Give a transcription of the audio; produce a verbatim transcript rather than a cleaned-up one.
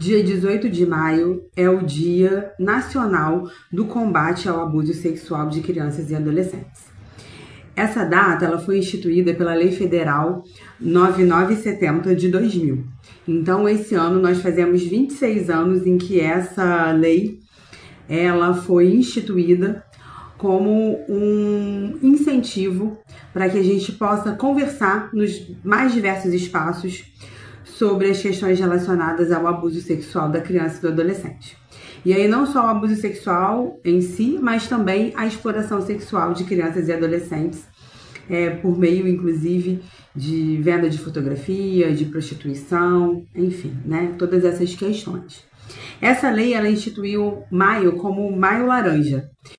Dia dezoito de maio é o Dia Nacional do Combate ao Abuso Sexual de Crianças e Adolescentes. Essa data ela foi instituída pela Lei Federal nove mil novecentos e setenta de dois mil. Então, esse ano nós fazemos vinte e seis anos em que essa lei ela foi instituída como um incentivo para que a gente possa conversar nos mais diversos espaços sobre as questões relacionadas ao abuso sexual da criança e do adolescente. E aí não só o abuso sexual em si, mas também a exploração sexual de crianças e adolescentes, é, por meio, inclusive, de venda de fotografia, de prostituição, enfim, né? Todas essas questões. Essa lei, ela instituiu maio como Maio Laranja.